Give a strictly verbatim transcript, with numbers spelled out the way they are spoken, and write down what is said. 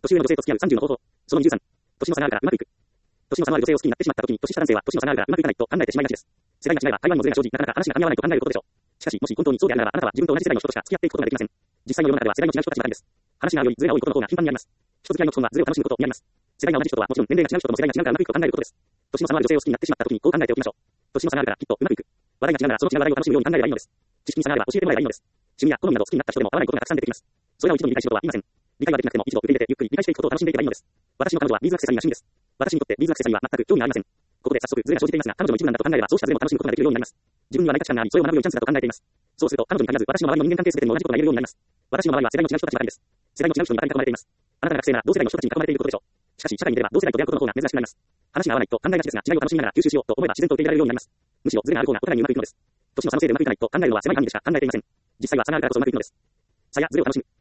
年上の女性と付き合うさんじゅうの方法。そのにじゅうさん。年の差があるからうまくいく。年の差のある女性を好きになってしまった時に、年下男性は年の差があるからうまくいかないと考えてしまいがちです。世代が違えば台湾のズレが生じ、なかなか話が噛み合わないと考えることでしょう。しかし、もし本当にそうであるならば、あなたは自分と同じ世代の人としか付き合っていくことができません。実際の世の中では世代の違う人たちばかりです。話が合うよりズレが多いことの方が頻繁にあります。人付き合いの基本はズレを楽しむことにあります。世代が同じ人とはもちろん年齢が違う人とも世代が違うからうまくいくと考えることです。年の差のある女性を好きになってしまった時にこう考えておきましょう。年の差があるからきっとうまくいく。話題が違うならその違う話題を楽しむように考えればいいのです。知識に差があれば教えてもらえばいいのです。趣味や好みなど好きになった人でも合わないことがたくさん出てきます。それらを一度に理解することはいりません。理解はできなくても一度受け入れてゆっくり理解していくことを楽しんでいけばいいのです。私の彼女はビーズアクセサリーが趣味です。私にとってビーズアクセサリーは全く興味がありません。ここで早速ズレが生じていますが、彼女の一部なんだと考えればそうしたズレも楽しむことができるようになります。自分にはない価値観があり、それを学ぶようにチャンスだと考えています。そうすると彼女に限らず私の周りの人間関係全てにも同じことが言えるようになります。私の周りは世代の違う人たちばかりです。世代の違う人に囲まれています。あなたが学生なら同世代の人たちに囲まれていることでしょう。しかし社会に出れば同世代と出会うことの方が珍しくなります。話が合わないと考えがちですが、違いを楽しみながら吸収しようと思えば自然と受け入れられるようになります。むしろズレがある方がお互いにうまくいくのです。年の差のせいでうまくいかないと考えるのは狭い範囲でしか考えていません。実際は差があるからこそうまくいくのです。差やズレを楽しむ。